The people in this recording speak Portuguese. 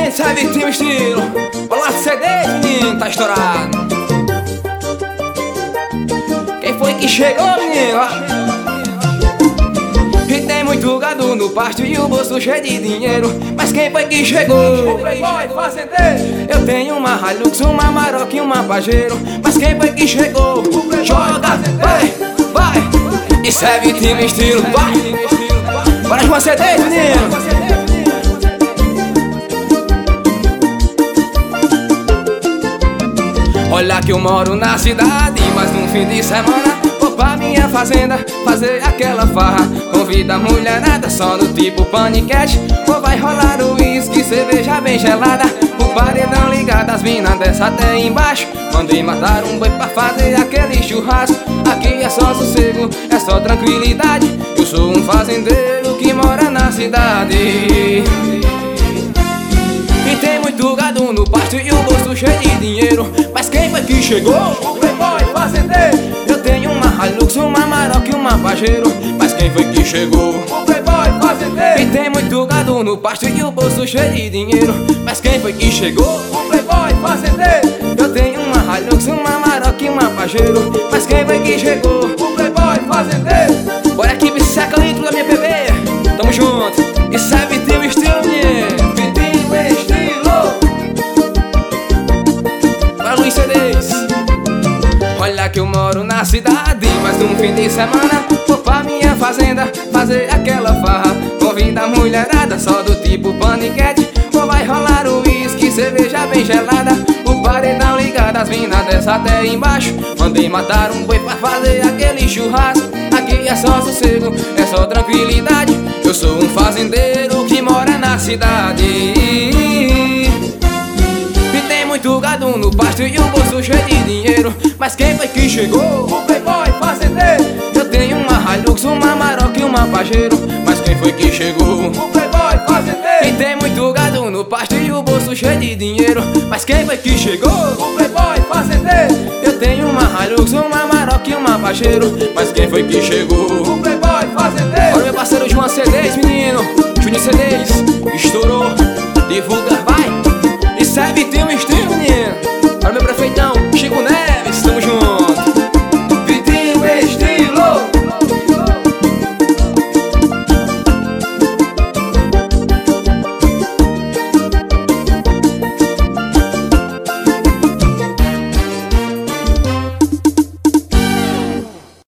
Esse é Vitinho estilo. Olá, CD, menino, tá estourado. Quem foi que chegou, menino? E tem muito gado no pasto e o bolso cheio de dinheiro. Mas quem foi que chegou? Playboy, fazendeiro. Eu tenho uma Hilux, uma Maroc e uma Pajero. Mas quem foi que chegou? Joga, vai, vai. Isso é Vitinho estilo, vai. Bora com CD, menino. Olha que eu moro na cidade, mas num fim de semana vou pra minha fazenda fazer aquela farra. Convida a mulherada só no tipo paniquete. Ou vai rolar o uísque, cerveja bem gelada. O paredão ligado, as minas dessa até embaixo. Mandei matar um boi pra fazer aquele churrasco. Aqui é só sossego, é só tranquilidade. Eu sou um fazendeiro que mora na cidade. E tem muito gado no pasto e o bolso cheio de dinheiro. Mas quem foi que chegou? O Playboy, fazendeiro. Eu tenho uma Hilux, uma Maroc e uma Pajero. Mas quem foi que chegou? O Playboy, fazendeiro. E tem muito gado no pasto e o bolso cheio de dinheiro. Mas quem foi que chegou? O Playboy, fazendeiro. Eu tenho uma Hilux, uma Maroc e uma Pajero. Mas quem foi que chegou? O Playboy, fazendeiro. Bora aqui, seca litro da minha bebê. Tamo junto. Isso é Vitinho estilo, menino. Vitinho estilo. Pra Luiz CDs. Olha que eu moro na cidade, mas num fim de semana vou pra minha fazenda fazer aquela farra. Convida a mulherada só do tipo paniquete. Ou vai rolar o uísque, cerveja bem gelada. O paredão ligado, as minas dessa até embaixo. Mandei matar um boi pra fazer aquele churrasco. Aqui é só sossego, é só tranquilidade. Eu sou um fazendeiro que mora na cidade. E tem muito gado no pasto e o bolso cheio de dinheiro. Mas quem foi que chegou? O Playboy, fazendeiro. Eu tenho uma Hilux, uma Maroc e uma Pajero. Mas quem foi que chegou? O Playboy, fazendeiro. E tem muito gado no pasto e o bolso cheio de dinheiro. Mas quem foi que chegou? O Playboy, fazendeiro. Eu tenho uma Hilux, uma Maroc e uma Pajero. Mas quem foi que chegou? O Playboy, fazendeiro. Olha meu parceiro João CDs, menino. Juninho CDs, estourou. Divulga